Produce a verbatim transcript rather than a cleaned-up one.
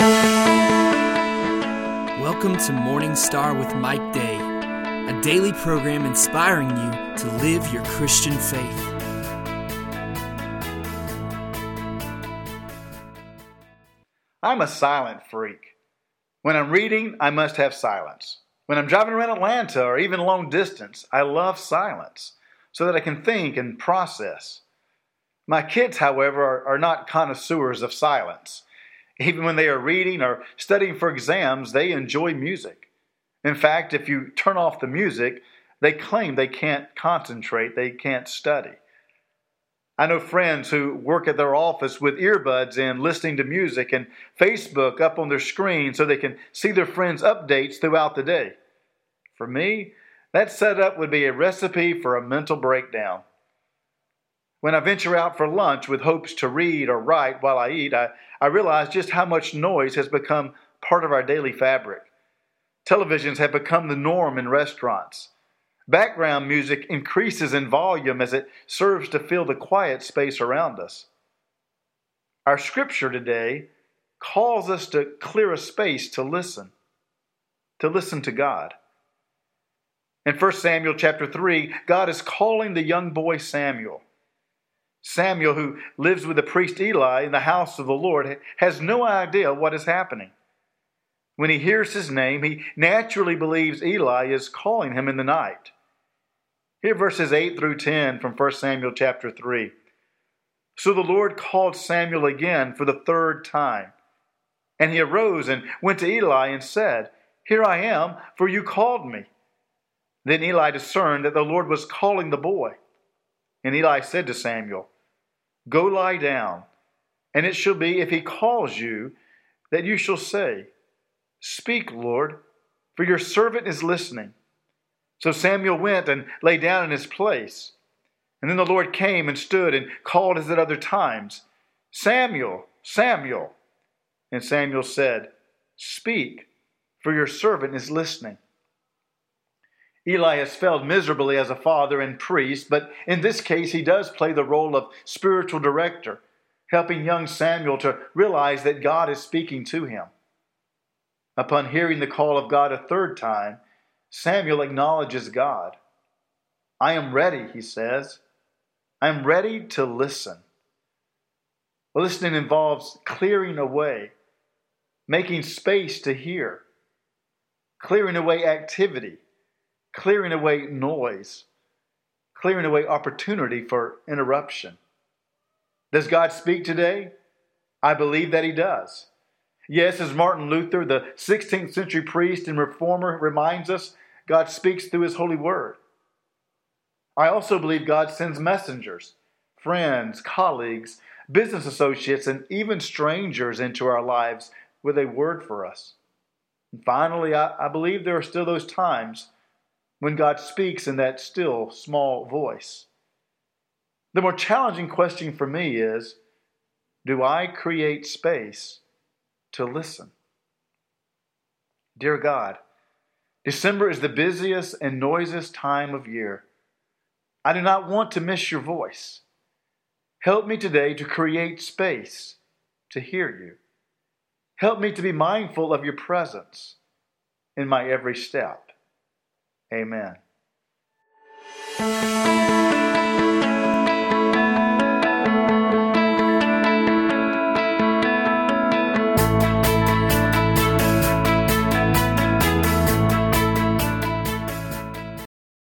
Welcome to Morning Star with Mike Day, a daily program inspiring you to live your Christian faith. I'm a silent freak. When I'm reading, I must have silence. When I'm driving around Atlanta or even long distance, I love silence so that I can think and process. My kids, however, are, are not connoisseurs of silence. Even when they are reading or studying for exams, they enjoy music. In fact, if you turn off the music, they claim they can't concentrate, they can't study. I know friends who work at their office with earbuds in, listening to music and Facebook up on their screen so they can see their friends' updates throughout the day. For me, that setup would be a recipe for a mental breakdown. When I venture out for lunch with hopes to read or write while I eat, I, I realize just how much noise has become part of our daily fabric. Televisions have become the norm in restaurants. Background music increases in volume as it serves to fill the quiet space around us. Our scripture today calls us to clear a space to listen, to listen to God. In First Samuel chapter three, God is calling the young boy Samuel. Samuel, who lives with the priest Eli in the house of the Lord, has no idea what is happening. When he hears his name, he naturally believes Eli is calling him in the night. Hear verses eight through ten from First Samuel chapter three. So the Lord called Samuel again for the third time. And he arose and went to Eli and said, "Here I am, for you called me." Then Eli discerned that the Lord was calling the boy. And Eli said to Samuel, "Go lie down, and it shall be, if he calls you, that you shall say, 'Speak, Lord, for your servant is listening.'" So Samuel went and lay down in his place. And then the Lord came and stood and called as at other times, "Samuel, Samuel." And Samuel said, "Speak, for your servant is listening." Eli has failed miserably as a father and priest, but in this case he does play the role of spiritual director, helping young Samuel to realize that God is speaking to him. Upon hearing the call of God a third time, Samuel acknowledges God. "I am ready," he says. "I am ready to listen." Listening involves clearing away, making space to hear, clearing away activity, clearing away noise, clearing away opportunity for interruption. Does God speak today? I believe that he does. Yes, as Martin Luther, the sixteenth century priest and reformer, reminds us, God speaks through his holy word. I also believe God sends messengers, friends, colleagues, business associates, and even strangers into our lives with a word for us. And finally, I, I believe there are still those times when God speaks in that still, small voice. The more challenging question for me is, do I create space to listen? Dear God, December is the busiest and noisiest time of year. I do not want to miss your voice. Help me today to create space to hear you. Help me to be mindful of your presence in my every step. Amen.